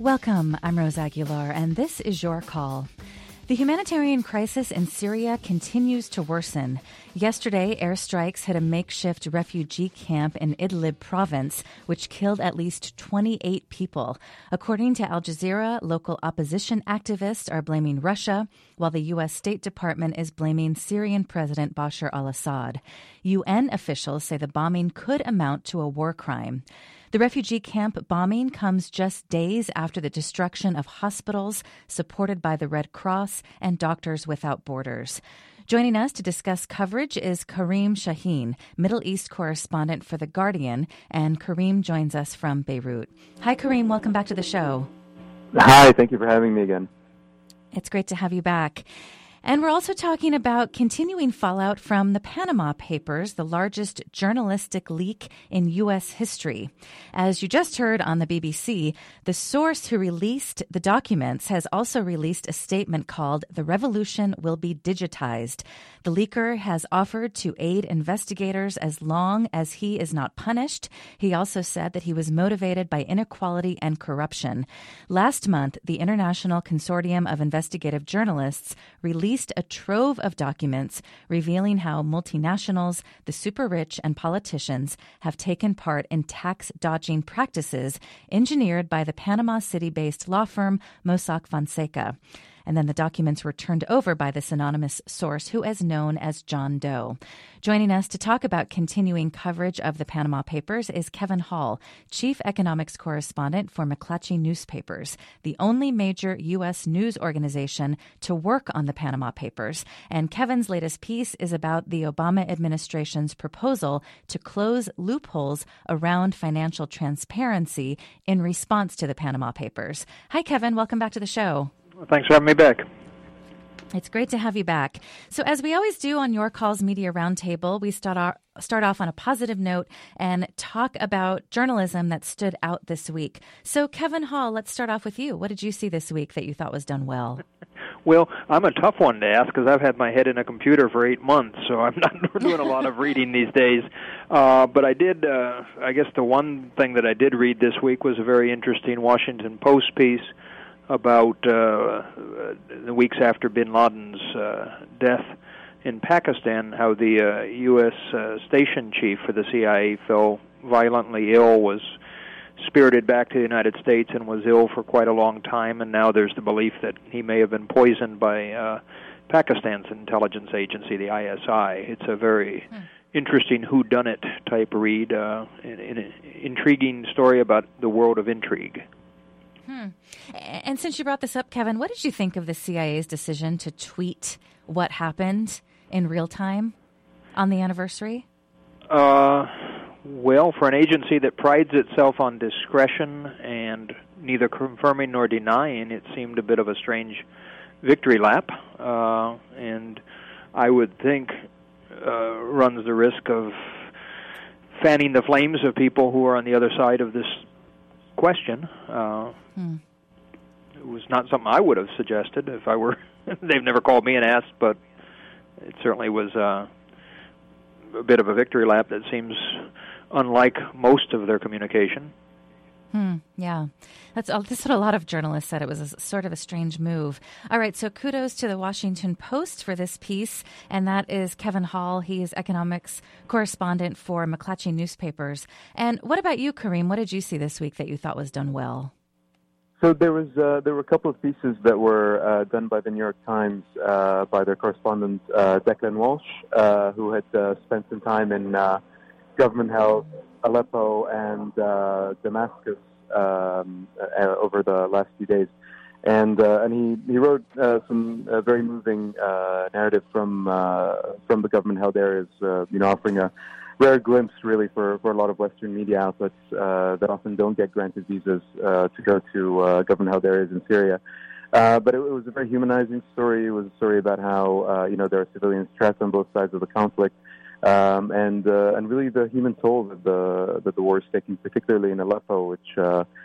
Welcome, I'm Rose Aguilar, and this is Your Call. The humanitarian crisis in Syria continues to worsen. Yesterday, airstrikes hit a makeshift refugee camp in Idlib province, which killed at least 28 people. According to Al Jazeera, local opposition activists are blaming Russia, while the U.S. State Department is blaming Syrian President Bashar al-Assad. UN officials say the bombing could amount to a war crime. The refugee camp bombing comes just days after the destruction of hospitals supported by the Red Cross and Doctors Without Borders. Joining us to discuss coverage is Kareem Shaheen, Middle East correspondent for The Guardian, and Kareem joins us from Beirut. Hi, Kareem. Welcome back to the show. Hi. Thank you for having me again. It's great to have you back. And we're also talking about continuing fallout from the Panama Papers, the largest journalistic leak in U.S. history. As you just heard on the BBC, the source who released the documents has also released a statement called "The Revolution Will Be Digitized." The leaker has offered to aid investigators as long as he is not punished. He also said that he was motivated by inequality and corruption. Last month, the International Consortium of Investigative Journalists released a trove of documents revealing how multinationals, the super rich, and politicians have taken part in tax-dodging practices engineered by the Panama City-based law firm Mossack Fonseca. And then the documents were turned over by this anonymous source who is known as John Doe. Joining us to talk about continuing coverage of the Panama Papers is Kevin Hall, Chief Economics Correspondent for McClatchy Newspapers, the only major U.S. news organization to work on the Panama Papers. And Kevin's latest piece is about the Obama administration's proposal to close loopholes around financial transparency in response to the Panama Papers. Hi, Kevin. Welcome back to the show. Thanks for having me back. It's great to have you back. So as we always do on Your Call's Media Roundtable, we start off on a positive note and talk about journalism that stood out this week. So Kevin Hall, let's start off with you. What did you see this week that you thought was done well? Well, I'm a tough one to ask because I've had my head in a computer for 8 months, so I'm not doing a lot of reading these days. But I did, I guess the one thing that I did read this week was a very interesting Washington Post piece about the weeks after bin Laden's death in Pakistan, how the U.S. station chief for the CIA fell violently ill, was spirited back to the United States and was ill for quite a long time, and now there's the belief that he may have been poisoned by Pakistan's intelligence agency, the ISI. It's a very interesting whodunit type read, an intriguing story about the world of intrigue. And since you brought this up, Kevin, what did you think of the CIA's decision to tweet what happened in real time on the anniversary? Well, for an agency that prides itself on discretion and neither confirming nor denying, it seemed a bit of a strange victory lap, and I would think runs the risk of fanning the flames of people who are on the other side of this question. It was not something I would have suggested if I were. They've never called me and asked, but it certainly was a bit of a victory lap that seems unlike most of their communication. Yeah. That's what a lot of journalists said. It was sort of a strange move. All right, so kudos to the Washington Post for this piece, and that is Kevin Hall. He is economics correspondent for McClatchy Newspapers. And what about you, Kareem? What did you see this week that you thought was done well? So there were a couple of pieces that were done by the New York Times by their correspondent Declan Walsh, who had spent some time in government-held Aleppo and Damascus over the last few days, and he wrote some very moving narrative from the government-held areas, offering a rare glimpse, really, for a lot of Western media outlets that often don't get granted visas to go to government-held areas in Syria. But it was a very humanizing story. It was a story about how there are civilians trapped on both sides of the conflict. And really the human toll that the war is taking, particularly in Aleppo,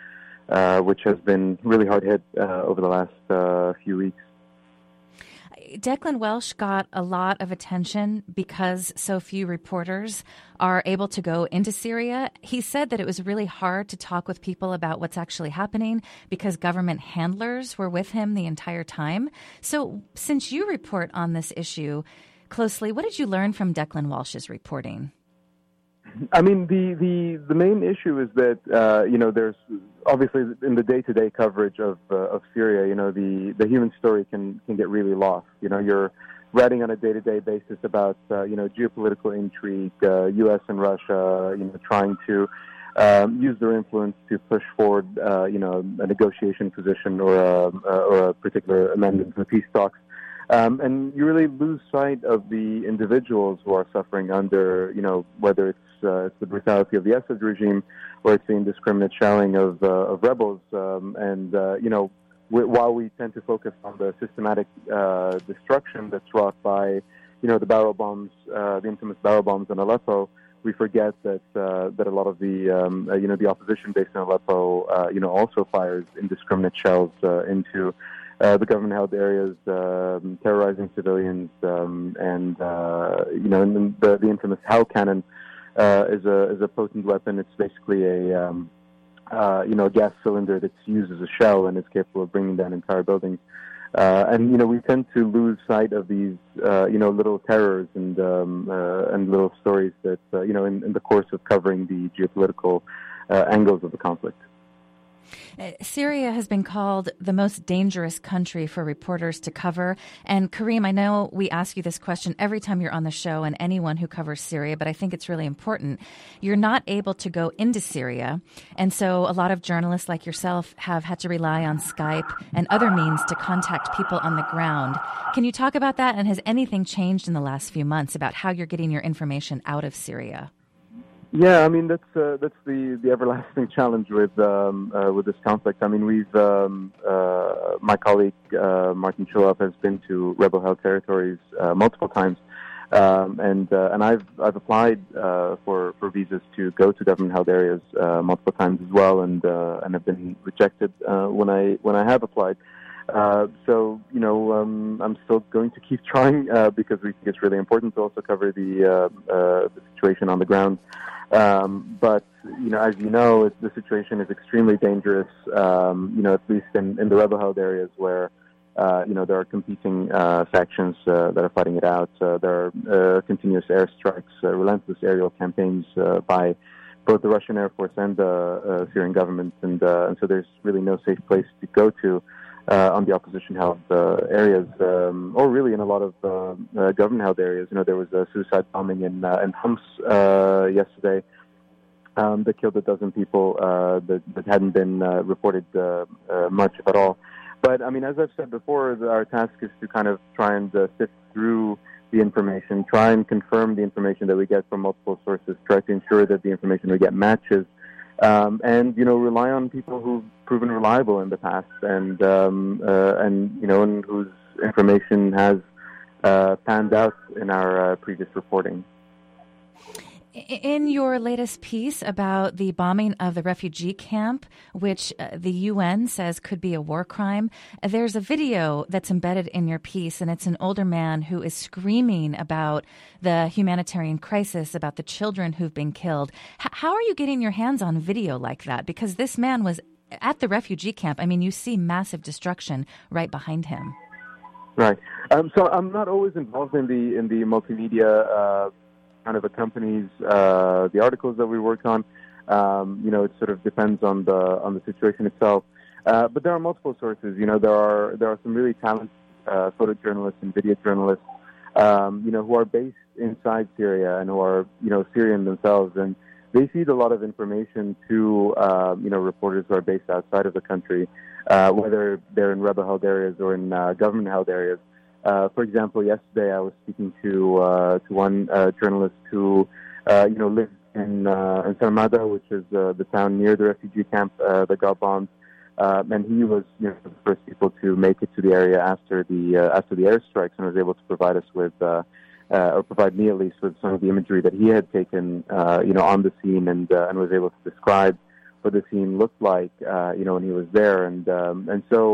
which has been really hard hit over the last few weeks. Declan Welsh got a lot of attention because so few reporters are able to go into Syria. He said that it was really hard to talk with people about what's actually happening because government handlers were with him the entire time. So since you report on this issue closely, what did you learn from Declan Welsh's reporting? I mean, the main issue is that there's obviously in the day-to-day coverage of Syria, the human story can get really lost. You're writing on a day-to-day basis about geopolitical intrigue, U.S. and Russia, trying to use their influence to push forward a negotiation position or a particular amendment to the peace talks. And you really lose sight of the individuals who are suffering under, whether it's the brutality of the Assad regime or it's the indiscriminate shelling of rebels. While we tend to focus on the systematic destruction that's wrought by, the barrel bombs, the infamous barrel bombs in Aleppo, we forget that a lot of the opposition based in Aleppo, also fires indiscriminate shells into the government-held areas, terrorizing civilians, and the infamous Hell Cannon is a potent weapon. It's basically a gas cylinder that's used as a shell and is capable of bringing down entire buildings. We tend to lose sight of these little terrors and little stories that in the course of covering the geopolitical angles of the conflict. Syria has been called the most dangerous country for reporters to cover. And Kareem, I know we ask you this question every time you're on the show and anyone who covers Syria, but I think it's really important. You're not able to go into Syria. And so a lot of journalists like yourself have had to rely on Skype and other means to contact people on the ground. Can you talk about that? And has anything changed in the last few months about how you're getting your information out of Syria? Yeah, I mean that's the everlasting challenge with this conflict. I mean, my colleague Martin Chulov has been to rebel-held territories multiple times, and I've applied for visas to go to government-held areas multiple times as well, and have been rejected when I have applied. I'm still going to keep trying because we think it's really important to also cover the situation on the ground. But as the situation is extremely dangerous. At least in the rebel-held areas where there are competing factions that are fighting it out. There are continuous airstrikes, relentless aerial campaigns by both the Russian Air Force and the Syrian government, and so there's really no safe place to go to on the opposition-held areas, or really in a lot of government-held areas. There was a suicide bombing in Homs yesterday that killed 12 people that hadn't been reported much at all. But I mean, as I've said before, our task is to kind of try and sift through the information, try and confirm the information that we get from multiple sources, try to ensure that the information we get matches, and rely on people who've proven reliable in the past, and whose information has panned out in our previous reporting. In your latest piece about the bombing of the refugee camp, which the UN says could be a war crime, there's a video that's embedded in your piece, and it's an older man who is screaming about the humanitarian crisis, about the children who've been killed. How are you getting your hands on video like that? Because this man was at the refugee camp. I mean, you see massive destruction right behind him. Right. So I'm not always involved in the multimedia kind of accompanies the articles that we work on. It sort of depends on the situation itself. But there are multiple sources. There are some really talented photojournalists and video journalists, who are based inside Syria and who are Syrian themselves, and they feed a lot of information to reporters who are based outside of the country, whether they're in rebel-held areas or in government-held areas. For example, yesterday I was speaking to one journalist who lives in Sarmada, which is the town near the refugee camp that got bombed, and he was the first people to make it to the area after the airstrikes, and was able to provide us with or provide me at least with some of the imagery that he had taken on the scene, and was able to describe what the scene looked like when he was there, and so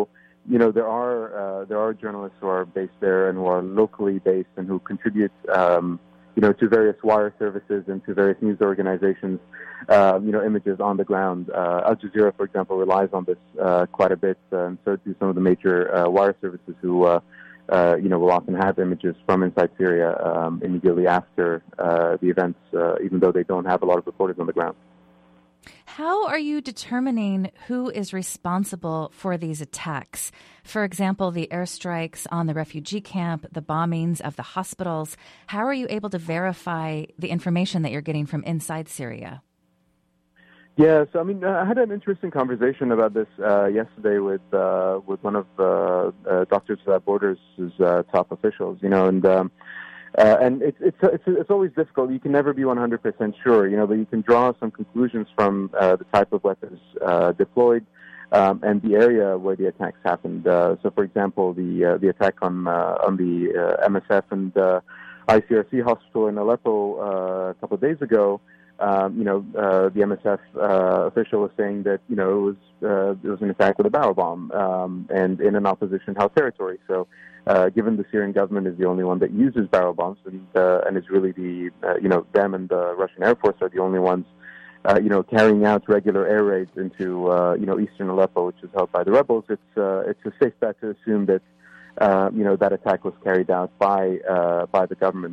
there are journalists who are based there and who are locally based and who contribute, to various wire services and to various news organizations, images on the ground. Al Jazeera, for example, relies on this quite a bit, and so do some of the major wire services who, will often have images from inside Syria immediately after the events, even though they don't have a lot of reporters on the ground. How are you determining who is responsible for these attacks? For example, the airstrikes on the refugee camp, the bombings of the hospitals. How are you able to verify the information that you're getting from inside Syria? Yeah, so I had an interesting conversation about this yesterday with one of Doctors Without Borders' top officials, and it's always difficult. You can never be 100% sure, but you can draw some conclusions from the type of weapons deployed and the area where the attacks happened. So, for example, the attack on the MSF and ICRC hospital in Aleppo a couple of days ago. The MSF official was saying that it was an attack with a barrel bomb and in an opposition held territory. So, given the Syrian government is the only one that uses barrel bombs, and it's really them and the Russian Air Force are the only ones, carrying out regular air raids into eastern Aleppo, which is held by the rebels. It's a safe bet to assume that that attack was carried out by the government.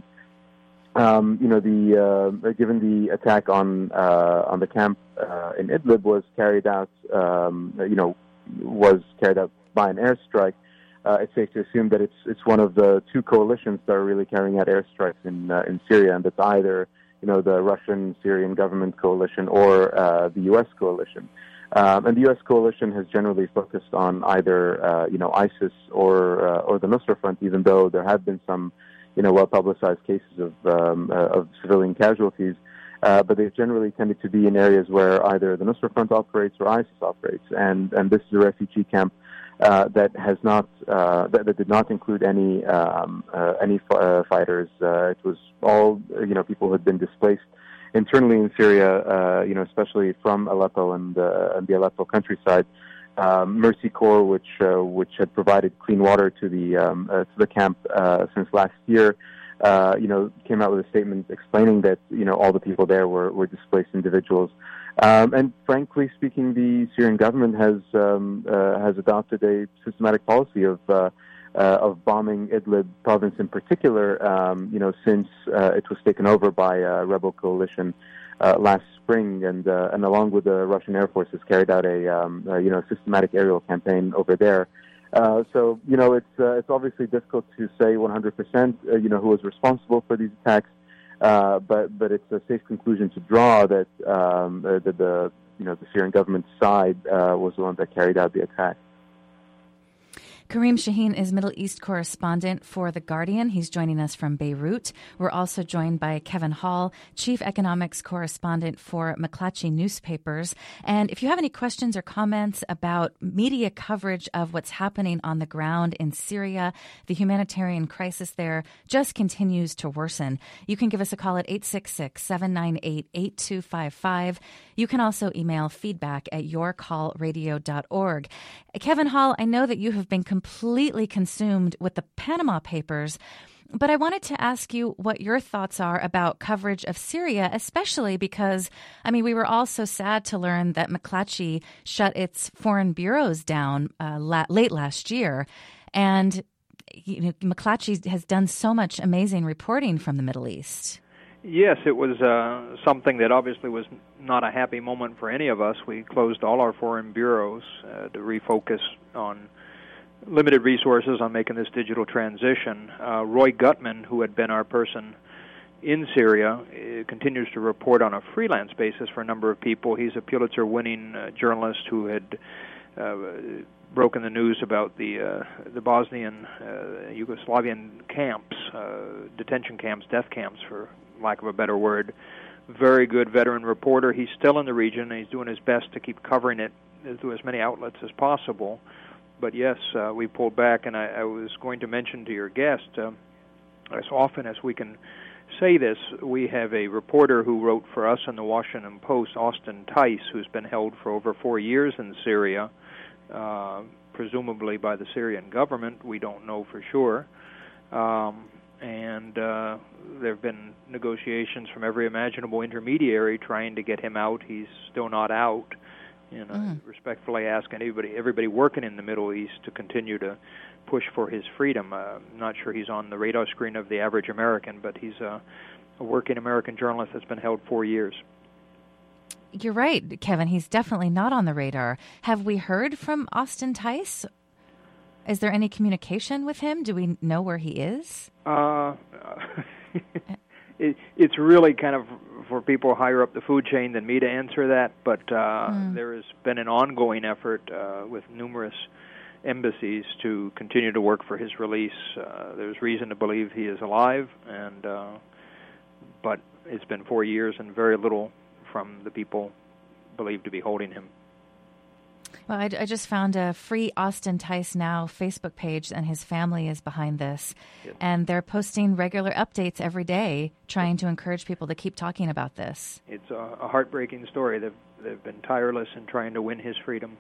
Given the attack on the camp in Idlib was carried out by an airstrike, it's safe to assume that it's one of the two coalitions that are really carrying out airstrikes in Syria, and that's either the Russian-Syrian government coalition or the U.S. coalition. And the U.S. coalition has generally focused on either ISIS or the Nusra Front, even though there have been some well-publicized cases of civilian casualties, but they've generally tended to be in areas where either the Nusra Front operates or ISIS operates, and this is a refugee camp that has not that did not include any fighters. It was all people who had been displaced internally in Syria, especially from Aleppo and the Aleppo countryside. Mercy Corps, which had provided clean water to the camp since last year, came out with a statement explaining that all the people there were displaced individuals. And frankly speaking, the Syrian government has adopted a systematic policy of bombing Idlib province in particular, since it was taken over by a rebel coalition last spring, and along with the Russian Air Force has carried out a systematic aerial campaign over there. So it's obviously difficult to say 100% who is responsible for these attacks, but it's a safe conclusion to draw that the Syrian government side was the one that carried out the attack. Kareem Shaheen is Middle East correspondent for The Guardian. He's joining us from Beirut. We're also joined by Kevin Hall, chief economics correspondent for McClatchy Newspapers. And if you have any questions or comments about media coverage of what's happening on the ground in Syria, the humanitarian crisis there just continues to worsen. You can give us a call at 866-798-8255. You can also email feedback@yourcallradio.org. Kevin Hall, I know that you have been completely consumed with the Panama Papers, but I wanted to ask you what your thoughts are about coverage of Syria, especially because, we were all so sad to learn that McClatchy shut its foreign bureaus down late last year. And McClatchy has done so much amazing reporting from the Middle East. Yes, it was something that obviously was not a happy moment for any of us. We closed all our foreign bureaus to refocus on limited resources on making this digital transition. Roy Gutman, who had been our person in Syria, continues to report on a freelance basis for a number of people. He's a Pulitzer-winning journalist who had broken the news about the Bosnian, Yugoslavian camps, detention camps, death camps, for lack of a better word. Very good veteran reporter. He's still in the region, and he's doing his best to keep covering it through as many outlets as possible. But yes, we pulled back, and I was going to mention to your guest, as often as we can say this, we have a reporter who wrote for us in the Washington Post, Austin Tice, who's been held for over 4 years in Syria, presumably by the Syrian government. We don't know for sure. And there have been negotiations from every imaginable intermediary trying to get him out. He's still not out. And I respectfully ask everybody working in the Middle East to continue to push for his freedom. I'm not sure he's on the radar screen of the average American, but he's a working American journalist that's been held 4 years. You're right, Kevin. He's definitely not on the radar. Have we heard from Austin Tice? Is there any communication with him? Do we know where he is? It's really kind of for people higher up the food chain than me to answer that, but there has been an ongoing effort with numerous embassies to continue to work for his release. There's reason to believe he is alive, but it's been 4 years and very little from the people believed to be holding him. Well, I just found a Free Austin Tice Now Facebook page, and his family is behind this. Yes. And they're posting regular updates every day, trying to encourage people to keep talking about this. It's a heartbreaking story. They've been tireless in trying to win his freedom.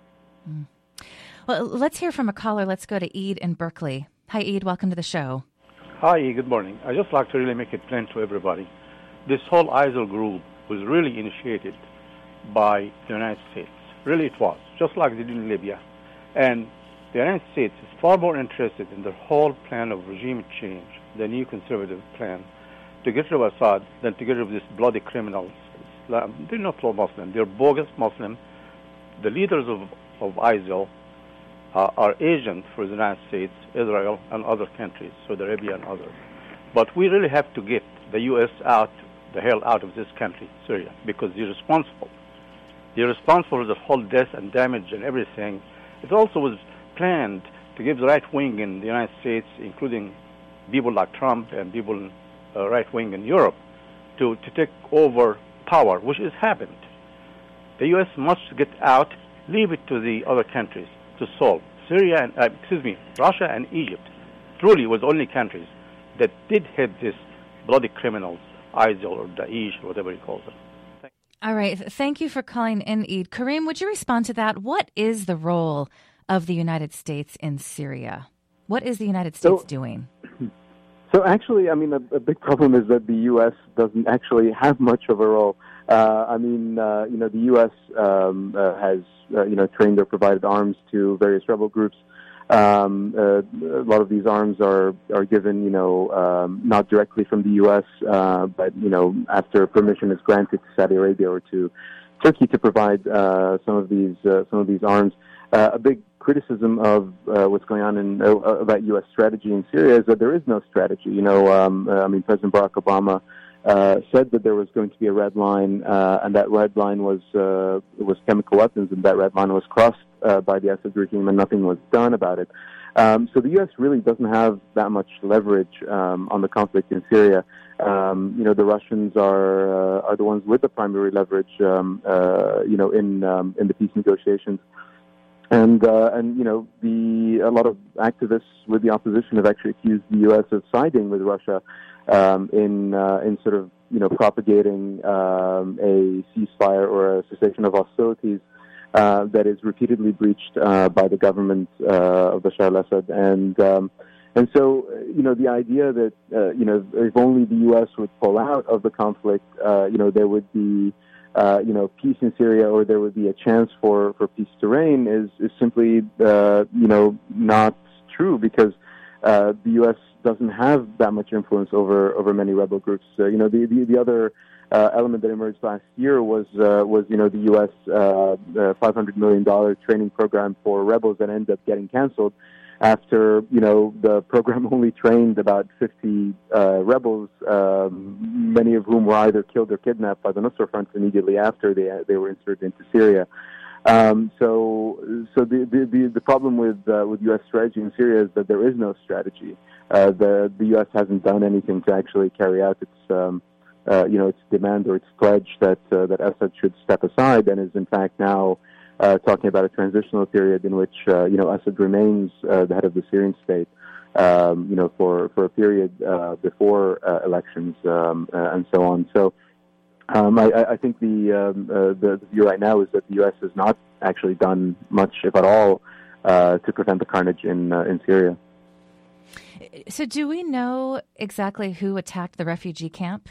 Well, let's hear from a caller. Let's go to Eid in Berkeley. Hi, Eid. Welcome to the show. Hi, good morning. I'd just like to really make it plain to everybody. This whole ISIL group was really initiated by the United States. Really it was, just like they did in Libya. And the United States is far more interested in the whole plan of regime change, the new conservative plan, to get rid of Assad than to get rid of these bloody criminals. They're not all Muslim, they're bogus Muslim. The leaders of ISIL are agents for the United States, Israel, and other countries, Saudi Arabia and others. But we really have to get the U.S. the hell out of this country, Syria, because they're responsible. They're responsible for the whole death and damage and everything. It also was planned to give the right wing in the United States, including people like Trump and people right wing in Europe, to take over power, which has happened. The U.S. must get out, leave it to the other countries to solve. Russia and Egypt truly was the only countries that did hit these bloody criminals, ISIL or Daesh, or whatever you call them. All right. Thank you for calling in, Eid. Kareem, would you respond to that? What is the role of the United States in Syria? What is the United States doing? So actually, I mean, a big problem is that the U.S. doesn't actually have much of a role. The U.S. has, trained or provided arms to various rebel groups. A lot of these arms are given, not directly from the U.S., but, after permission is granted to Saudi Arabia or to Turkey to provide some of these arms. A big criticism of what's going on about U.S. strategy in Syria is that there is no strategy. President Barack Obama said that there was going to be a red line, and that red line was chemical weapons, and that red line was crossed by the Assad regime, and nothing was done about it. So the U.S. really doesn't have that much leverage on the conflict in Syria. The Russians are the ones with the primary leverage, in the peace negotiations. And a lot of activists with the opposition have actually accused the U.S. of siding with Russia in sort of propagating a ceasefire or a cessation of hostilities that is repeatedly breached by the government of Bashar al-Assad, and so the idea that if only the U.S. would pull out of the conflict, there would be peace in Syria, or there would be a chance for peace to reign is simply not true, because the U.S. doesn't have that much influence over many rebel groups. The other element that emerged last year was the U.S. $500 million training program for rebels that ended up getting canceled after the program only trained about 50 rebels, many of whom were either killed or kidnapped by the Nusra Front immediately after they were inserted into Syria. So the problem with U.S. strategy in Syria is that there is no strategy. The U.S. hasn't done anything to actually carry out its demand or its pledge that Assad should step aside, and is in fact now talking about a transitional period in which Assad remains the head of the Syrian state, for a period before elections and so on. So I think the view right now is that the U.S. has not actually done much, if at all, to prevent the carnage in Syria. So do we know exactly who attacked the refugee camp?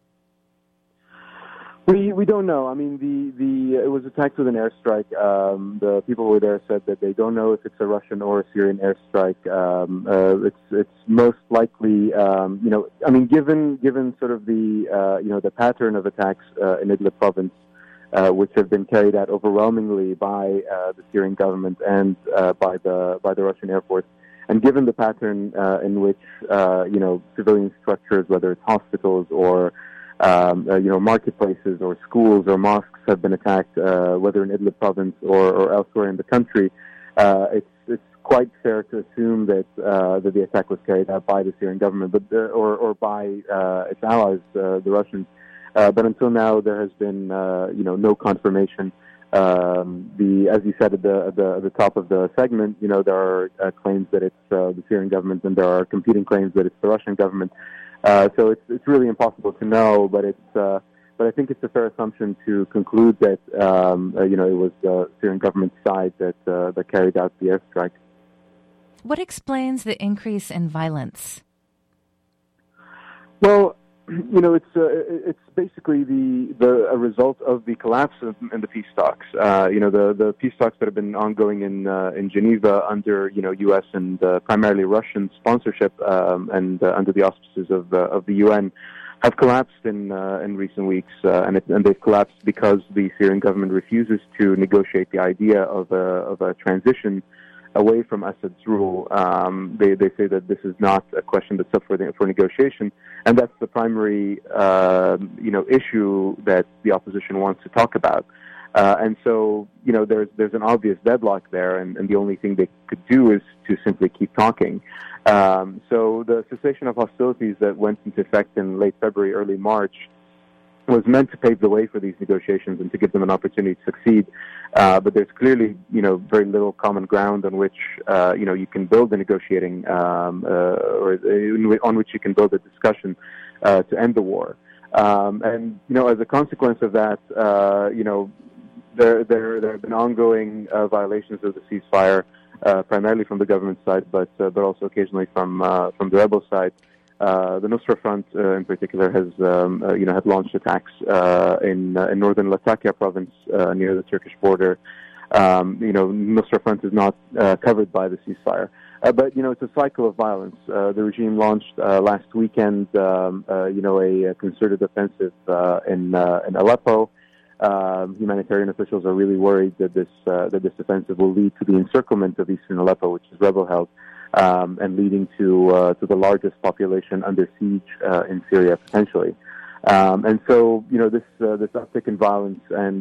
We don't know. I mean, it was attacked with an airstrike. The people who were there said that they don't know if it's a Russian or a Syrian airstrike. It's most likely, given sort of the pattern of attacks in Idlib province, which have been carried out overwhelmingly by the Syrian government and by the Russian Air Force, and given the pattern in which civilian structures, whether it's hospitals or marketplaces or schools or mosques have been attacked, whether in Idlib province or elsewhere in the country, it's quite fair to assume that the attack was carried out by the Syrian government, or by its allies, the Russians. But until now, there has been no confirmation. As you said at the top of the segment, there are claims that it's the Syrian government, and there are competing claims that it's the Russian government. So it's really impossible to know, but I think it's a fair assumption to conclude that it was the Syrian government side that carried out the airstrike. What explains the increase in violence? Well, it's basically a result of the collapse in the peace talks. The peace talks that have been ongoing in Geneva under U.S. and primarily Russian sponsorship and under the auspices of the UN have collapsed in recent weeks, and they've collapsed because the Syrian government refuses to negotiate the idea of a transition away from Assad's rule. They say that this is not a question that's up for negotiation, and that's the primary issue that the opposition wants to talk about. And so there's an obvious deadlock there, and the only thing they could do is to simply keep talking. So the cessation of hostilities that went into effect in late February, early March, was meant to pave the way for these negotiations and to give them an opportunity to succeed. But there's clearly, very little common ground on which, you can build a negotiating, or on which you can build a discussion to end the war. And as a consequence of that, there have been ongoing violations of the ceasefire, primarily from the government side, but also occasionally from the rebel side. The Nusra Front, in particular, has had launched attacks in northern Latakia province near the Turkish border. Nusra Front is not covered by the ceasefire, but it's a cycle of violence. The regime launched last weekend, a concerted offensive in Aleppo. Humanitarian officials are really worried that this offensive will lead to the encirclement of eastern Aleppo, which is rebel-held. And leading to the largest population under siege in Syria potentially, and so this uptick in violence and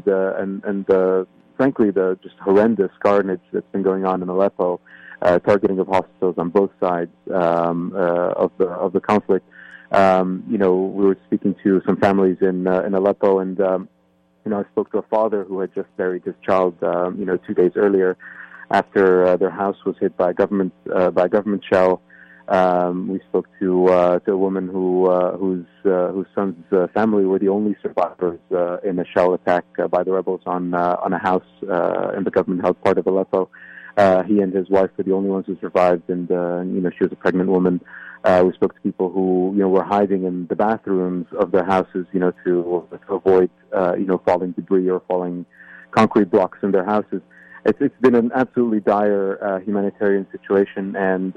frankly the just horrendous carnage that's been going on in Aleppo, targeting of hospitals on both sides of the conflict. We were speaking to some families in Aleppo, and I spoke to a father who had just buried his child 2 days earlier, after their house was hit by a government shell. We spoke to a woman whose son's family were the only survivors in a shell attack by the rebels on a house in the government-held part of Aleppo. He and his wife were the only ones who survived, and she was a pregnant woman. We spoke to people who were hiding in the bathrooms of their houses, to avoid falling debris or falling concrete blocks in their houses. It's been an absolutely dire humanitarian situation, and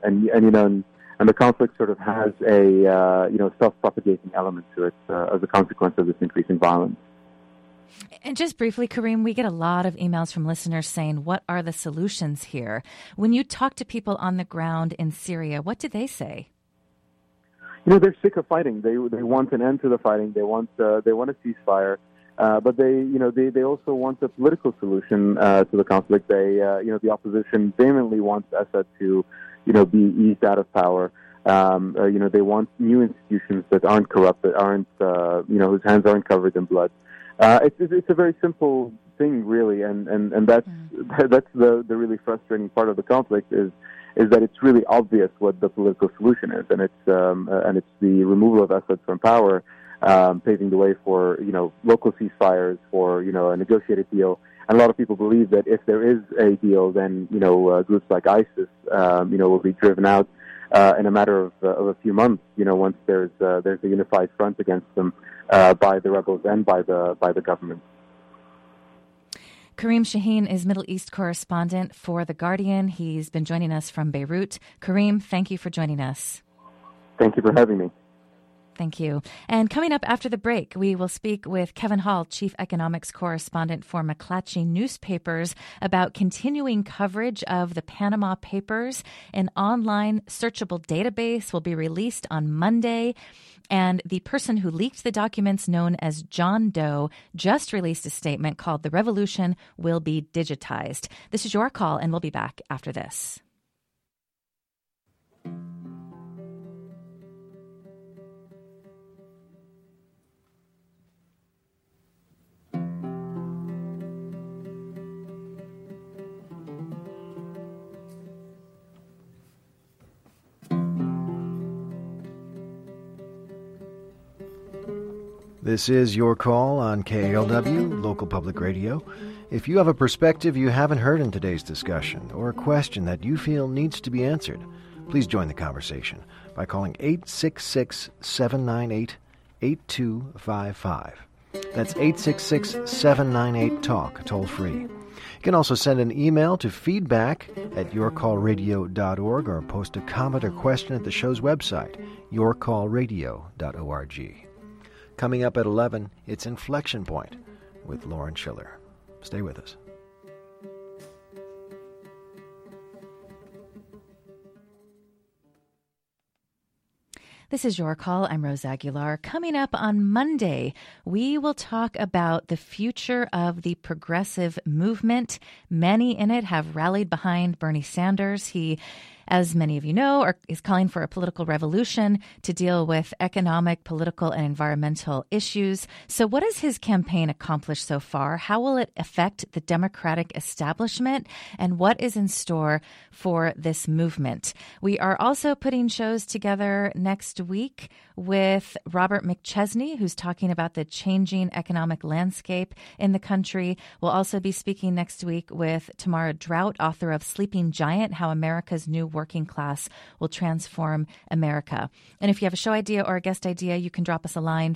the conflict sort of has a self-propagating element to it as a consequence of this increasing violence. And just briefly, Karim, we get a lot of emails from listeners saying, what are the solutions here? When you talk to people on the ground in Syria, what do they say? They're sick of fighting. They want an end to the fighting. They want a ceasefire. But they also want a political solution to the conflict. The opposition vehemently wants Assad to, be eased out of power. They want new institutions that aren't corrupt, that aren't, whose hands aren't covered in blood. It's a very simple thing, really, and that's the really frustrating part of the conflict is that it's really obvious what the political solution is, and it's the removal of Assad from power. Paving the way for local ceasefires, for a negotiated deal, And a lot of people believe that if there is a deal, then groups like ISIS, will be driven out in a matter of a few months. Once there's a unified front against them by the rebels and by the government. Kareem Shaheen is Middle East correspondent for The Guardian. He's been joining us from Beirut. Kareem, thank you for joining us. Thank you for having me. Thank you. And coming up after the break, we will speak with Kevin Hall, Chief Economics Correspondent for McClatchy Newspapers, about continuing coverage of the Panama Papers. An online searchable database will be released on Monday. And the person who leaked the documents, known as John Doe, just released a statement called "The Revolution Will Be Digitized." This is Your Call, and we'll be back after this. This is Your Call on KALW, local public radio. If you have a perspective you haven't heard in today's discussion or a question that you feel needs to be answered, please join the conversation by calling 866-798-8255. That's 866-798-TALK, toll free. You can also send an email to feedback@yourcallradio.org or post a comment or question at the show's website, yourcallradio.org. Coming up at 11, it's Inflection Point with Lauren Schiller. Stay with us. This is Your Call. I'm Rose Aguilar. Coming up on Monday, we will talk about the future of the progressive movement. Many in it have rallied behind Bernie Sanders. He, as many of you know, is calling for a political revolution to deal with economic, political, and environmental issues. So what has his campaign accomplished so far? How will it affect the Democratic establishment? And what is in store for this movement? We are also putting shows together next week with Robert McChesney, who's talking about the changing economic landscape in the country. We'll also be speaking next week with Tamara Drought, author of Sleeping Giant, How America's New Working Class Will Transform America. And if you have a show idea or a guest idea, you can drop us a line,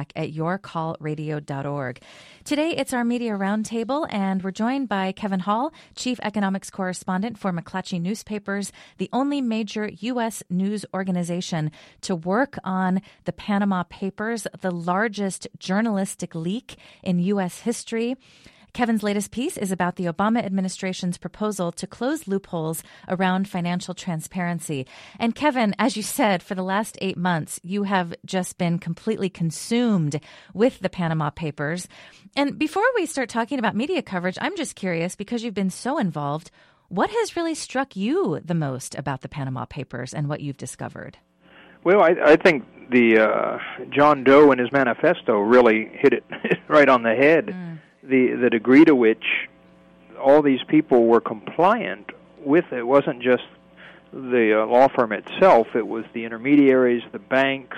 feedback@yourcallradio.org. Today, it's our Media Roundtable, and we're joined by Kevin Hall, Chief Economics Correspondent for McClatchy Newspapers, the only major U.S. news organization to work on the Panama Papers, the largest journalistic leak in U.S. history. Kevin's latest piece is about the Obama administration's proposal to close loopholes around financial transparency. And Kevin, as you said, for the last 8 months, you have just been completely consumed with the Panama Papers. And before we start talking about media coverage, I'm just curious, because you've been so involved, what has really struck you the most about the Panama Papers and what you've discovered? Well, I think the John Doe and his manifesto really hit it right on the head. The degree to which all these people were compliant with it wasn't just the law firm itself; it was the intermediaries, the banks.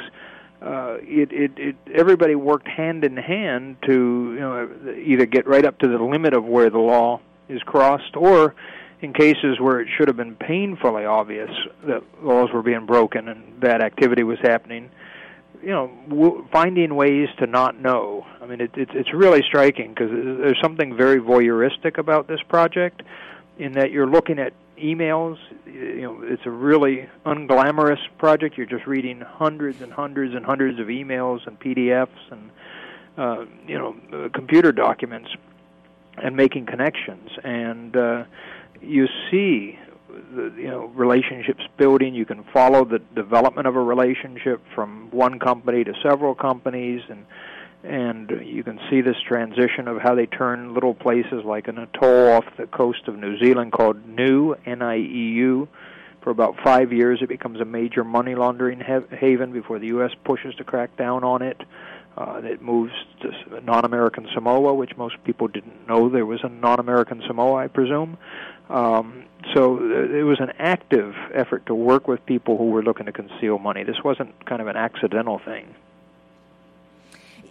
Everybody worked hand in hand to either get right up to the limit of where the law is crossed, or in cases where it should have been painfully obvious that laws were being broken and bad activity was happening, finding ways to not know. I mean, it's really striking because there's something very voyeuristic about this project in that you're looking at emails. It's a really unglamorous project. You're just reading hundreds and hundreds and hundreds of emails and PDFs and, computer documents and making connections. And you see relationships building. You can follow the development of a relationship from one company to several companies, and you can see this transition of how they turn little places like an atoll off the coast of New Zealand called Niue, N-I-E-U. For about 5 years, it becomes a major money laundering haven before the U.S. pushes to crack down on it. It moves to non-American Samoa, which most people didn't know there was a non-American Samoa, I presume. So it was an active effort to work with people who were looking to conceal money. This wasn't kind of an accidental thing.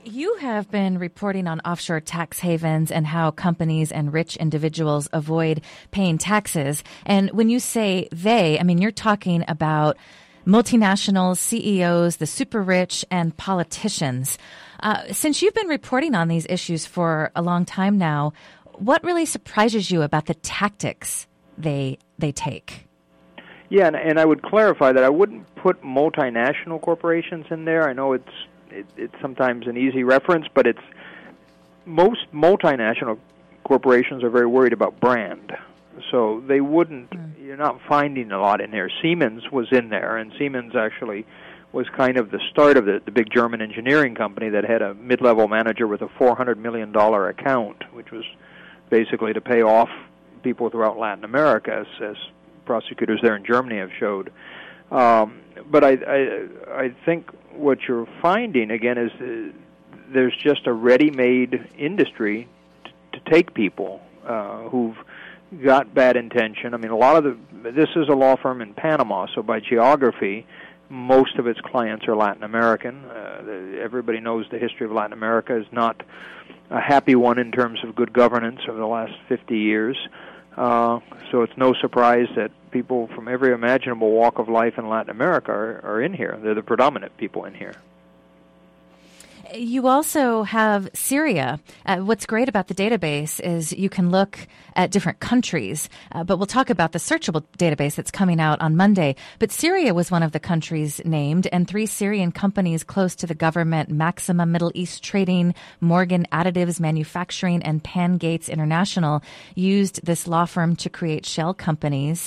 You have been reporting on offshore tax havens and how companies and rich individuals avoid paying taxes. And when you say they, I mean, you're talking about multinationals, CEOs, the super rich, and politicians. Since you've been reporting on these issues for a long time now, what really surprises you about the tactics they take? Yeah, and I would clarify that I wouldn't put multinational corporations in there. I know it's sometimes an easy reference, but it's most multinational corporations are very worried about brand. So they wouldn't, you're not finding a lot in there. Siemens was in there, and Siemens actually was kind of the start of the big German engineering company that had a mid-level manager with a $400 million account, which was basically to pay off people throughout Latin America, as prosecutors there in Germany have showed. But I think what you're finding, again, is there's just a ready-made industry to take people who've got bad intention. I mean, this is a law firm in Panama, so by geography, most of its clients are Latin American. Everybody knows the history of Latin America is not a happy one in terms of good governance over the last 50 years. So it's no surprise that people from every imaginable walk of life in Latin America are in here. They're the predominant people in here. You also have Syria. What's great about the database is you can look at different countries, but we'll talk about the searchable database that's coming out on Monday. But Syria was one of the countries named, and 3 Syrian companies close to the government, Maxima Middle East Trading, Morgan Additives Manufacturing, and Pan Gates International, used this law firm to create shell companies.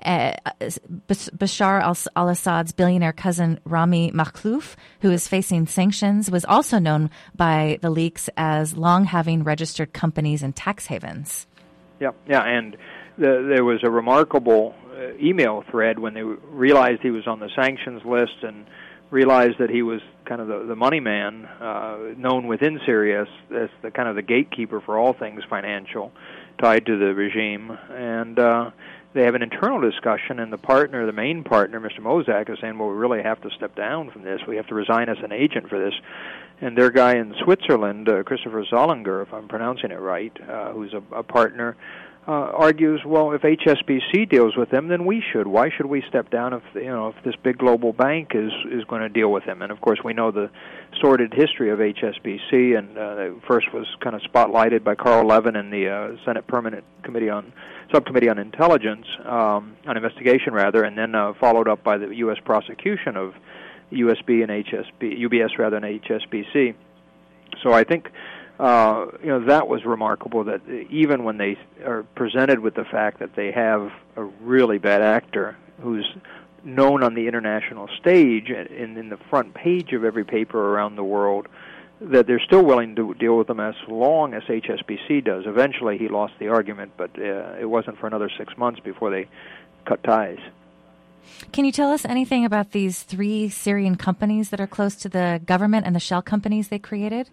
Bashar al-Assad's billionaire cousin Rami Makhlouf, who is facing sanctions, was also known by the leaks as long having registered companies in tax havens. Yeah, and there was a remarkable email thread when they realized he was on the sanctions list and realized that he was kind of the money man, known within Syria as the kind of the gatekeeper for all things financial tied to the regime. And they have an internal discussion, and the main partner, Mr. Mossack, is saying, well, we really have to step down from this. We have to resign as an agent for this. And their guy in Switzerland, Christopher Zollinger, if I'm pronouncing it right, who's a partner, argues, well, if HSBC deals with them, then we should. Why should we step down if this big global bank is going to deal with them? And of course, we know the sordid history of HSBC, and it first was kind of spotlighted by Carl Levin in the Senate Permanent Subcommittee on Intelligence, on investigation rather, and then followed up by the U.S. prosecution of UBS and HSBC. So I think that was remarkable, that even when they are presented with the fact that they have a really bad actor who's known on the international stage and in the front page of every paper around the world, that they're still willing to deal with them as long as HSBC does. Eventually he lost the argument, but it wasn't for another 6 months before they cut ties. Can you tell us anything about these 3 Syrian companies that are close to the government and the shell companies they created?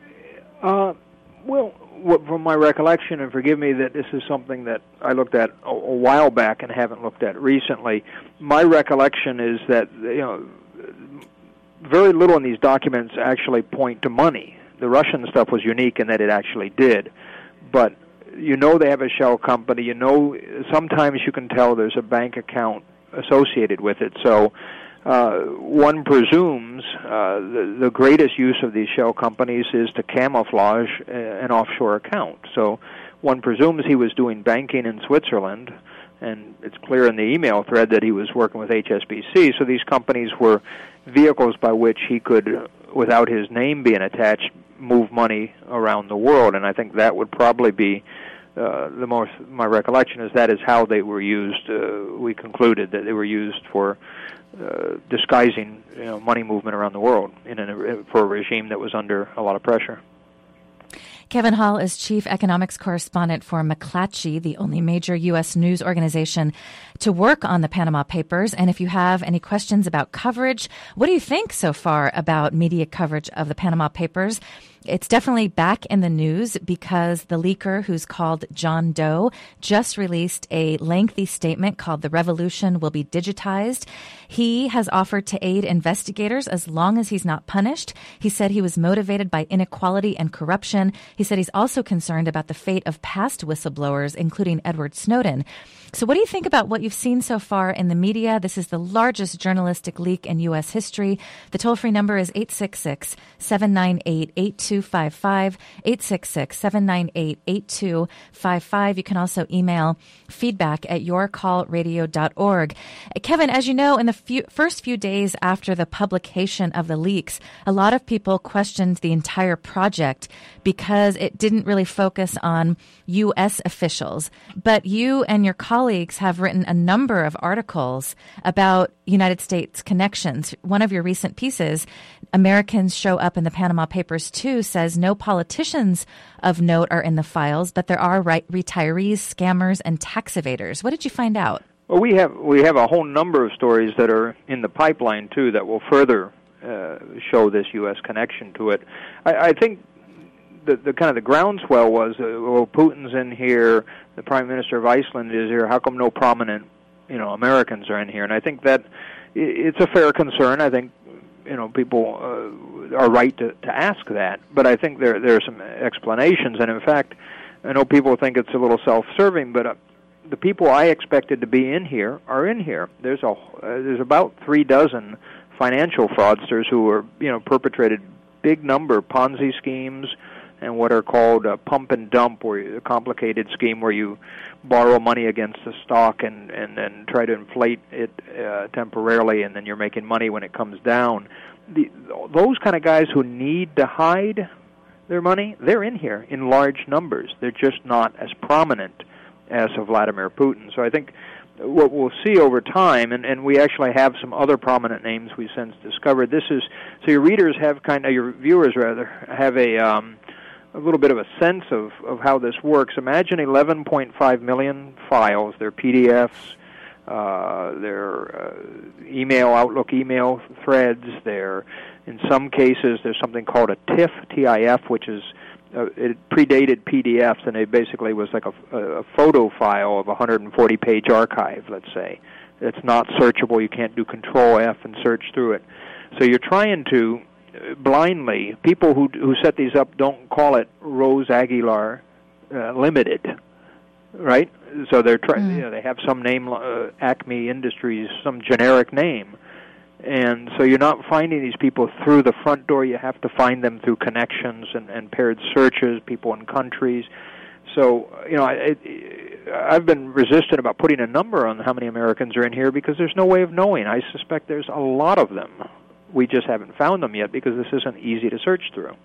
Well, from my recollection, and forgive me that this is something that I looked at a while back and haven't looked at recently, my recollection is that very little in these documents actually point to money. The Russian stuff was unique in that it actually did, but they have a shell company. Sometimes you can tell there's a bank account associated with it. So one presumes the greatest use of these shell companies is to camouflage an offshore account. So one presumes he was doing banking in Switzerland, and it's clear in the email thread that he was working with HSBC. So these companies were vehicles by which he could, without his name being attached, move money around the world. And I think that would probably be my recollection is that is how they were used. We concluded that they were used for disguising money movement around the world for a regime that was under a lot of pressure. Kevin Hall is chief economics correspondent for McClatchy, the only major U.S. news organization to work on the Panama Papers. And if you have any questions about coverage, what do you think so far about media coverage of the Panama Papers? It's definitely back in the news because the leaker, who's called John Doe, just released a lengthy statement called "The Revolution Will Be Digitized." He has offered to aid investigators as long as he's not punished. He said he was motivated by inequality and corruption. He said he's also concerned about the fate of past whistleblowers, including Edward Snowden. So what do you think about what you've seen so far in the media? This is the largest journalistic leak in U.S. history. The toll-free number is 866-798-8255, 866-798-8255. You can also email feedback@yourcallradio.org. Kevin, as you know, in the first few days after the publication of the leaks, a lot of people questioned the entire project because it didn't really focus on U.S. officials. But you and your colleagues have written a number of articles about United States connections. One of your recent pieces, Americans Show Up in the Panama Papers Too, says no politicians of note are in the files, but there are retirees, scammers, and tax evaders. What did you find out? Well, we have a whole number of stories that are in the pipeline, too, that will further show this U.S. connection to it. I think the kind of the groundswell was, well, Putin's in here, the Prime Minister of Iceland is here, how come no prominent, Americans are in here? And I think that it's a fair concern. I think, people are right to ask that. But I think there are some explanations. And in fact, I know people think it's a little self-serving, but the people I expected to be in here are in here. There's about 36 financial fraudsters who are, perpetrated big number Ponzi schemes and what are called a pump and dump, or a complicated scheme where you borrow money against the stock and then try to inflate it temporarily, and then you're making money when it comes down. Those kind of guys who need to hide their money, they're in here in large numbers. They're just not as prominent as of Vladimir Putin. So I think what we'll see over time, and we actually have some other prominent names we've since discovered. This is so your readers have your viewers rather have a little bit of a sense of how this works. Imagine 11.5 million files. They're PDFs, they're Outlook email threads. They're, in some cases, there's something called a TIFF, T-I-F, which is, it predated PDFs, and it basically was like a photo file of a 140-page archive, let's say. It's not searchable. You can't do Control-F and search through it. So you're trying to blindly, people who set these up don't call it Rose Aguilar Limited, right? So they're trying. They have some name, Acme Industries, some generic name, and so you're not finding these people through the front door. You have to find them through connections and paired searches, people in countries. So I've been resistant about putting a number on how many Americans are in here because there's no way of knowing. I suspect there's a lot of them. We just haven't found them yet because this isn't easy to search through.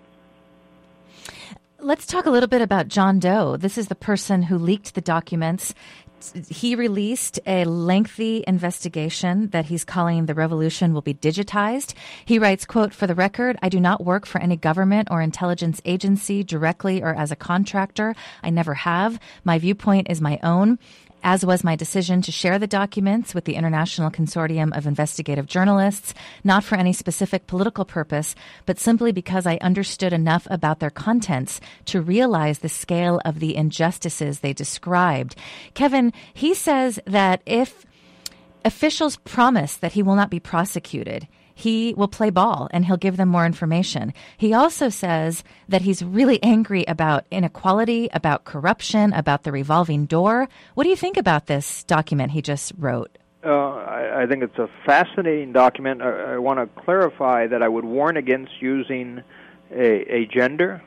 Let's talk a little bit about John Doe. This is the person who leaked the documents. He released a lengthy investigation that he's calling "The Revolution Will Be Digitized." He writes, quote, "For the record, I do not work for any government or intelligence agency directly or as a contractor. I never have. My viewpoint is my own, as was my decision to share the documents with the International Consortium of Investigative Journalists, not for any specific political purpose, but simply because I understood enough about their contents to realize the scale of the injustices they described." Kevin, he says that if officials promise that he will not be prosecuted, he will play ball and he'll give them more information. He also says that he's really angry about inequality, about corruption, about the revolving door. What do you think about this document he just wrote? I think it's a fascinating document. I want to clarify that I would warn against using a gender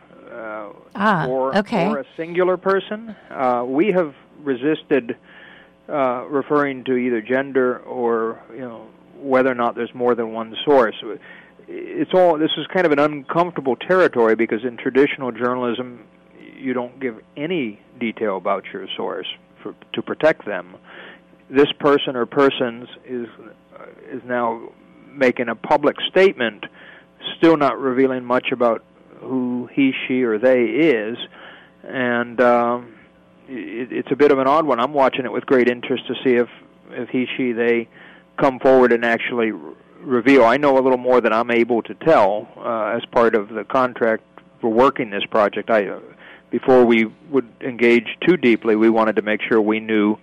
or a singular person. We have resisted referring to either gender or, whether or not there's more than one source. This is kind of an uncomfortable territory because in traditional journalism, you don't give any detail about your source to protect them. This person or persons is now making a public statement, still not revealing much about who he, she, or they is, and it's a bit of an odd one. I'm watching it with great interest to see if he, she, they come forward and actually reveal. I know a little more than I'm able to tell as part of the contract for working this project. Before we would engage too deeply, we wanted to make sure we knew.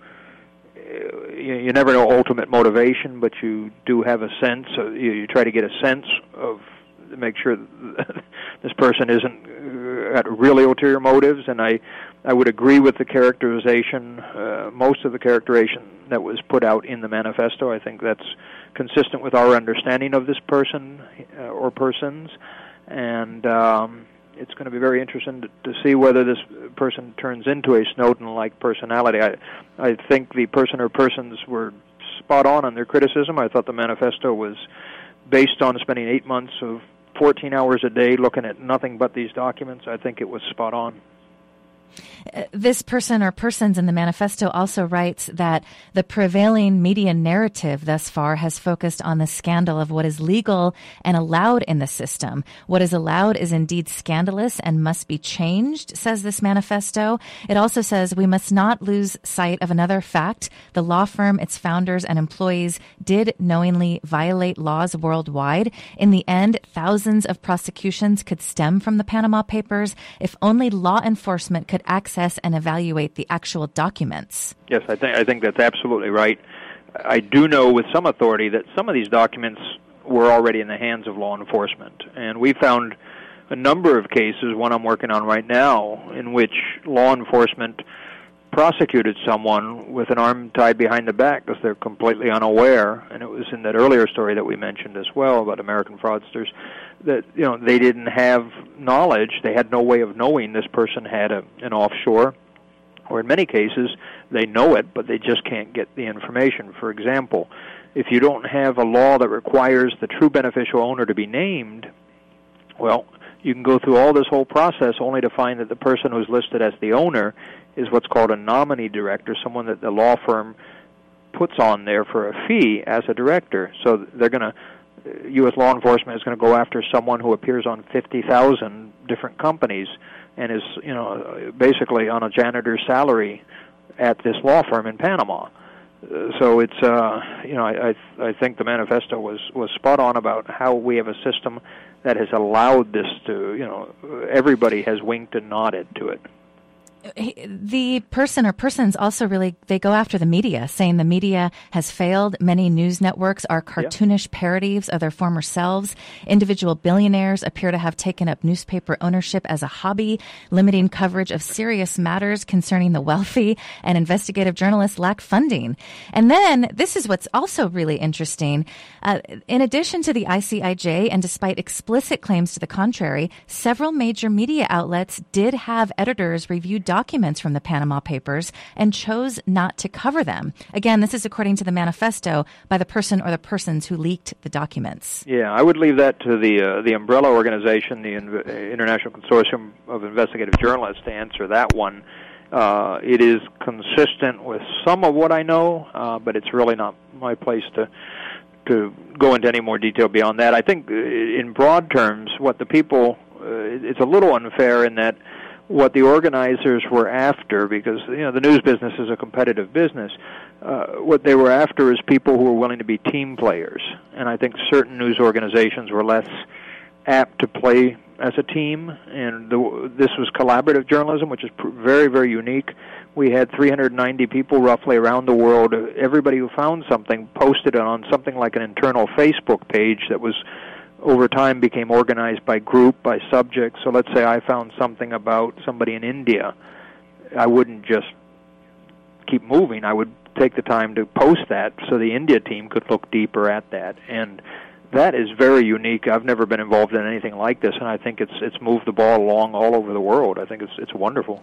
You never know ultimate motivation, but you do have a sense. You try to get a sense of, make sure this person isn't got really ulterior motives. And I would agree with the characterization, most of the characterization that was put out in the manifesto. I think that's consistent with our understanding of this person or persons, and it's going to be very interesting to see whether this person turns into a Snowden-like personality. I think the person or persons were spot on their criticism. I thought the manifesto was based on spending 8 months of 14 hours a day looking at nothing but these documents. I think it was spot on. This person or persons in the manifesto also writes that the prevailing media narrative thus far has focused on the scandal of what is legal and allowed in the system. What is allowed is indeed scandalous and must be changed, says this manifesto. It also says we must not lose sight of another fact. The law firm, its founders, and employees did knowingly violate laws worldwide. In the end, thousands of prosecutions could stem from the Panama Papers if only law enforcement could access and evaluate the actual documents. Yes, I think that's absolutely right. I do know with some authority that some of these documents were already in the hands of law enforcement, and we found a number of cases, one I'm working on right now, in which law enforcement prosecuted someone with an arm tied behind the back because they're completely unaware, and it was in that earlier story that we mentioned as well about American fraudsters, that they didn't have knowledge, they had no way of knowing this person had an offshore, or in many cases they know it, but they just can't get the information. For example, if you don't have a law that requires the true beneficial owner to be named, well, you can go through all this whole process only to find that the person who's listed as the owner is what's called a nominee director, someone that the law firm puts on there for a fee as a director. So U.S. law enforcement is going to go after someone who appears on 50,000 different companies and is, basically on a janitor's salary at this law firm in Panama. So it's, I think the manifesto was spot on about how we have a system that has allowed this to, everybody has winked and nodded to it. The person or persons also they go after the media, saying the media has failed. Many news networks are cartoonish parodies of their former selves. Individual billionaires appear to have taken up newspaper ownership as a hobby, limiting coverage of serious matters concerning the wealthy, and investigative journalists lack funding. And then, this is what's also really interesting. In addition to the ICIJ, and despite explicit claims to the contrary, several major media outlets did have editors review documents from the Panama Papers and chose not to cover them. Again, this is according to the manifesto by the person or the persons who leaked the documents. Yeah, I would leave that to the umbrella organization, the International Consortium of Investigative Journalists, to answer that one. It is consistent with some of what I know, but it's really not my place to go into any more detail beyond that. I think in broad terms, what the people, it's a little unfair in that what the organizers were after, because the news business is a competitive business, what they were after is people who were willing to be team players. And I think certain news organizations were less apt to play as a team, and this was collaborative journalism, which is very, very unique. We had 390 people roughly around the world. Everybody who found something posted it on something like an internal Facebook page that was over time became organized by group, by subject. So let's say I found something about somebody in India. I wouldn't just keep moving. I would take the time to post that so the India team could look deeper at that. And that is very unique. I've never been involved in anything like this, and I think it's moved the ball along all over the world. I think it's wonderful.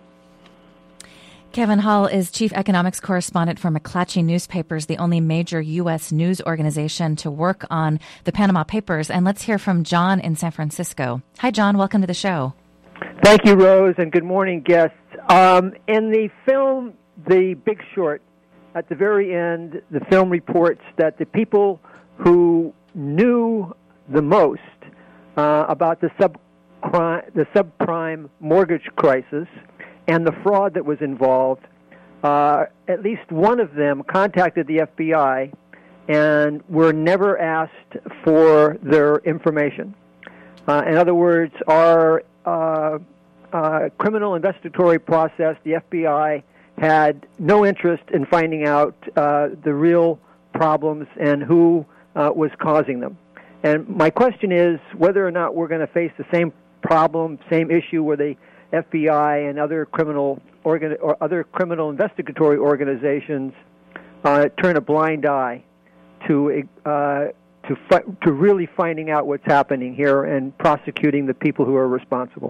Kevin Hall is chief economics correspondent for McClatchy Newspapers, the only major U.S. news organization to work on the Panama Papers. And let's hear from John in San Francisco. Hi, John. Welcome to the show. Thank you, Rose, and good morning, guests. In the film The Big Short, at the very end, the film reports that the people who knew the most about the subprime mortgage crisis and the fraud that was involved, at least one of them contacted the FBI and were never asked for their information. In other words, our criminal investigatory process, the FBI had no interest in finding out the real problems and who was causing them. And my question is whether or not we're going to face the same problem, same issue where the FBI and other criminal investigatory organizations turn a blind eye to really finding out what's happening here and prosecuting the people who are responsible.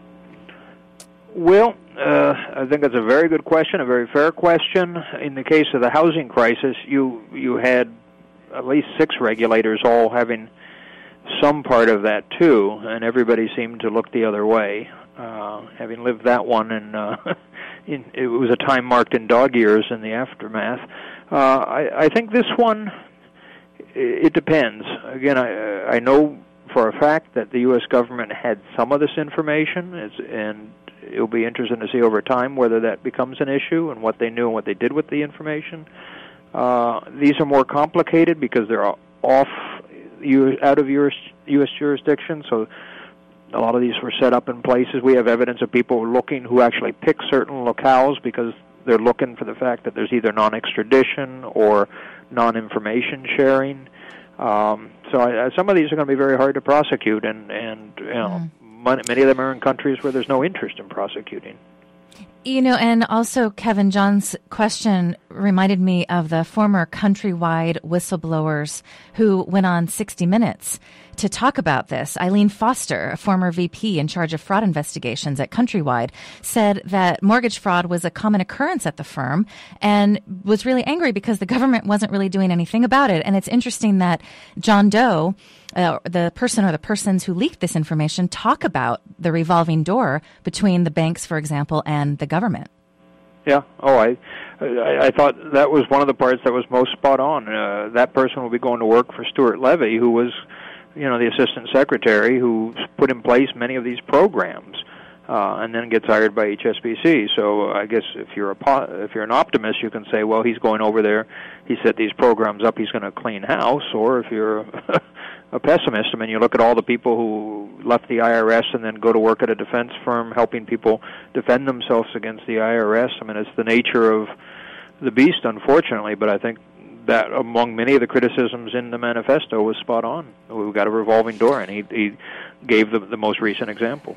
Well, I think that's a very good question, a very fair question. In the case of the housing crisis, you had at least 6 regulators all having some part of that too, and everybody seemed to look the other way. Having lived that one, and it was a time marked in dog years in the aftermath. I think this one, it depends. Again, I know for a fact that the U.S. government had some of this information, and it'll be interesting to see over time whether that becomes an issue and what they knew and what they did with the information. These are more complicated because they're out of U.S. jurisdiction, so a lot of these were set up in places. We have evidence of people looking who actually pick certain locales because they're looking for the fact that there's either non-extradition or non-information sharing. So some of these are going to be very hard to prosecute, and many of them are in countries where there's no interest in prosecuting. And also, Kevin, John's question reminded me of the former Countrywide whistleblowers who went on 60 Minutes to talk about this. Eileen Foster, a former VP in charge of fraud investigations at Countrywide, said that mortgage fraud was a common occurrence at the firm and was really angry because the government wasn't really doing anything about it. And it's interesting that John Doe, the person or the persons who leaked this information, talk about the revolving door between the banks, for example, and the government. Yeah. I thought that was one of the parts that was most spot on. That person will be going to work for Stuart Levy, who was, the assistant secretary who put in place many of these programs, and then gets hired by HSBC. So I guess if you're an optimist, you can say, well, he's going over there, he set these programs up, he's going to clean house. Or if you're a pessimist, you look at all the people who left the IRS and then go to work at a defense firm helping people defend themselves against the IRS. It's the nature of the beast, unfortunately, but I think that among many of the criticisms in the manifesto was spot on. We've got a revolving door, and he gave the most recent example.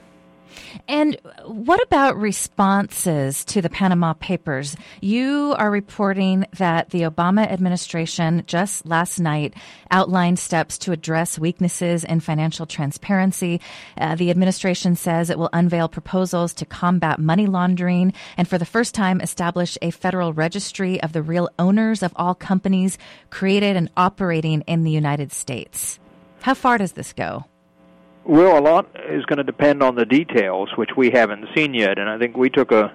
And what about responses to the Panama Papers? You are reporting that the Obama administration just last night outlined steps to address weaknesses in financial transparency. The administration says it will unveil proposals to combat money laundering and for the first time establish a federal registry of the real owners of all companies created and operating in the United States. How far does this go? Well, a lot is going to depend on the details, which we haven't seen yet, and I think we took a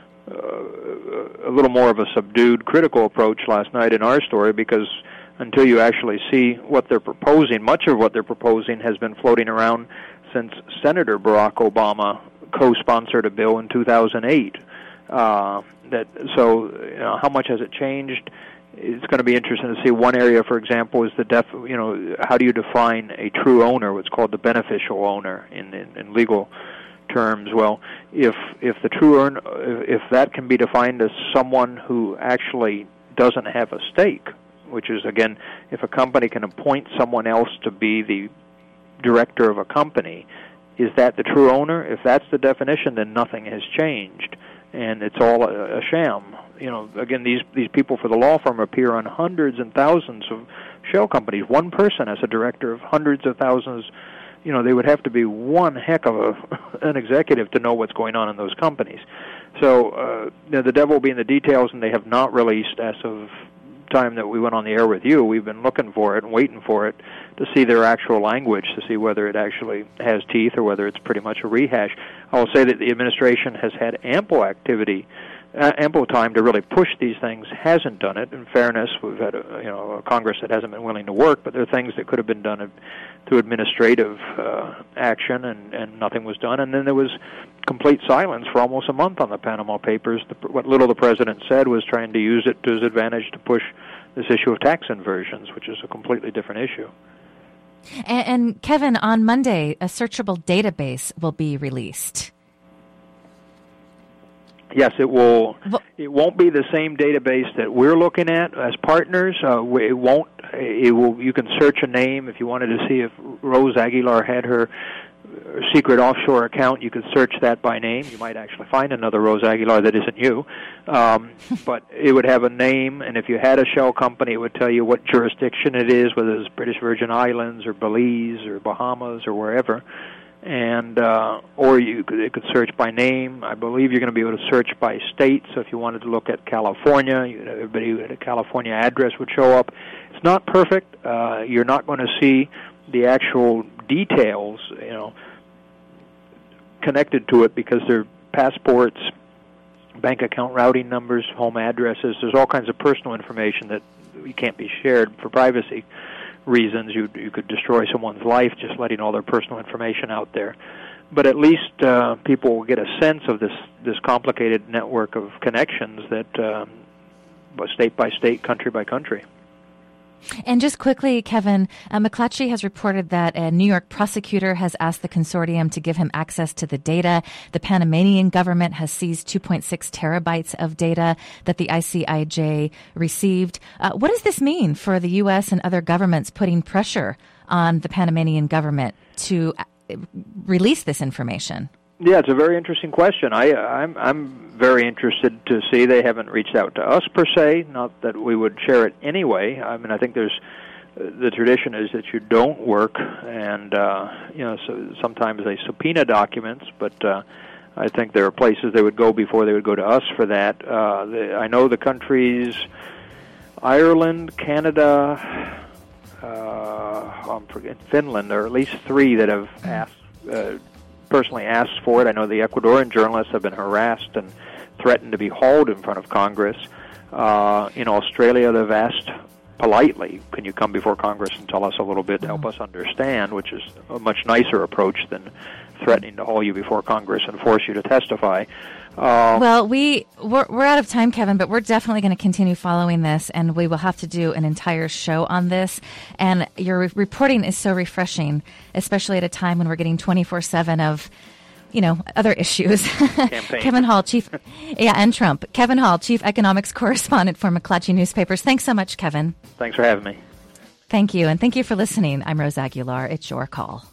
little more of a subdued, critical approach last night in our story because until you actually see what they're proposing, much of what they're proposing has been floating around since Senator Barack Obama co-sponsored a bill in 2008. How much has it changed? It's going to be interesting to see. One area, for example, is how do you define a true owner, what's called the beneficial owner in legal terms? Well, if the true owner, if that can be defined as someone who actually doesn't have a stake, which is, again, if a company can appoint someone else to be the director of a company, is that the true owner? If that's the definition, then nothing has changed, and it's all a sham. Again, these people for the law firm appear on hundreds and thousands of shell companies. One person as a director of hundreds of thousands. They would have to be one heck of an executive to know what's going on in those companies. So the devil will be in the details, and they have not released, as of time that we went on the air with you, we've been looking for it and waiting for it to see their actual language, to see whether it actually has teeth or whether it's pretty much a rehash. I will say that the administration has had ample activity ample time to really push these things, hasn't done it. In fairness, we've had a Congress that hasn't been willing to work, but there are things that could have been done through administrative action, and nothing was done. And then there was complete silence for almost a month on the Panama Papers. What little the president said was trying to use it to his advantage to push this issue of tax inversions, which is a completely different issue. And Kevin, on Monday, a searchable database will be released. Yes, it will. It won't be the same database that we're looking at as partners. It won't. It will. You can search a name if you wanted to see if Rose Aguilar had her secret offshore account. You could search that by name. You might actually find another Rose Aguilar that isn't you. But it would have a name, and if you had a shell company, it would tell you what jurisdiction it is, whether it's British Virgin Islands or Belize or Bahamas or wherever. And or it could search by name. I believe you're going to be able to search by state. So if you wanted to look at California, everybody who had a California address would show up. It's not perfect. You're not going to see the actual details, connected to it, because they're passports, bank account routing numbers, home addresses. There's all kinds of personal information that can't be shared for privacy reasons. You could destroy someone's life just letting all their personal information out there. But at least people will get a sense of this complicated network of connections that state by state, country by country. And just quickly, Kevin, McClatchy has reported that a New York prosecutor has asked the consortium to give him access to the data. The Panamanian government has seized 2.6 terabytes of data that the ICIJ received. What does this mean for the U.S. and other governments putting pressure on the Panamanian government to release this information? Yeah, it's a very interesting question. I'm very interested to see. They haven't reached out to us per se, not that we would share it anyway. I mean, I think the tradition is that you don't work, and so sometimes they subpoena documents, but I think there are places they would go before they would go to us for that. I know the countries Ireland, Canada, Finland, or at least three that have personally asked for it. I know the Ecuadorian journalists have been harassed and threatened to be hauled in front of Congress. In Australia, they've asked politely, can you come before Congress and tell us a little bit to help us understand, which is a much nicer approach than threatening to haul you before Congress and force you to testify. Well, we're out of time, Kevin, but we're definitely going to continue following this, and we will have to do an entire show on this. And your reporting is so refreshing, especially at a time when we're getting 24/7 of, other issues. Kevin Hall, and Trump. Kevin Hall, Chief Economics Correspondent for McClatchy Newspapers. Thanks so much, Kevin. Thanks for having me. Thank you, and thank you for listening. I'm Rose Aguilar. It's your call.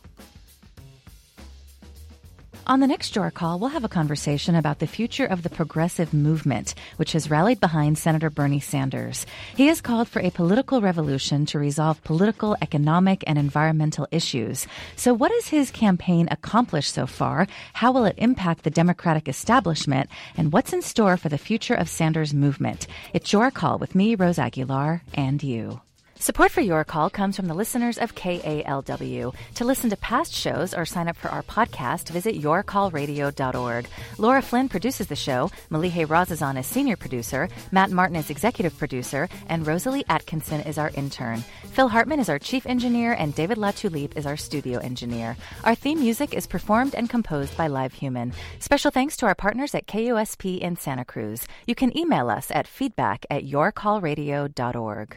On the next Your Call, we'll have a conversation about the future of the progressive movement, which has rallied behind Senator Bernie Sanders. He has called for a political revolution to resolve political, economic, and environmental issues. So what has his campaign accomplished so far? How will it impact the Democratic establishment? And what's in store for the future of Sanders' movement? It's Your Call with me, Rose Aguilar, and you. Support for Your Call comes from the listeners of KALW. To listen to past shows or sign up for our podcast, visit yourcallradio.org. Laura Flynn produces the show, Malihe Razazan is senior producer, Matt Martin is executive producer, and Rosalie Atkinson is our intern. Phil Hartman is our chief engineer, and David Latulippe is our studio engineer. Our theme music is performed and composed by Live Human. Special thanks to our partners at KUSP in Santa Cruz. You can email us at feedback@yourcallradio.org.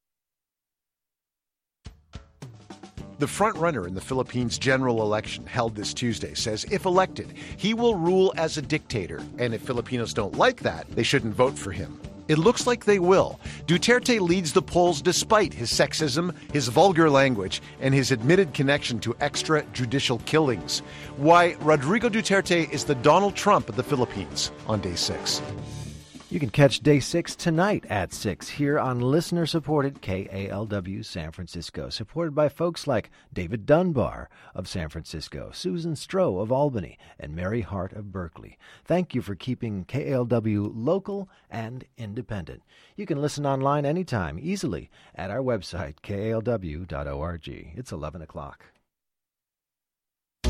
The frontrunner in the Philippines general election held this Tuesday says if elected, he will rule as a dictator, and if Filipinos don't like that, they shouldn't vote for him. It looks like they will. Duterte leads the polls despite his sexism, his vulgar language, and his admitted connection to extrajudicial killings. Why Rodrigo Duterte is the Donald Trump of the Philippines on Day 6. You can catch Day 6 tonight at 6 here on listener-supported KALW San Francisco, supported by folks like David Dunbar of San Francisco, Susan Stroh of Albany, and Mary Hart of Berkeley. Thank you for keeping KALW local and independent. You can listen online anytime, easily, at our website, kalw.org. It's 11 o'clock.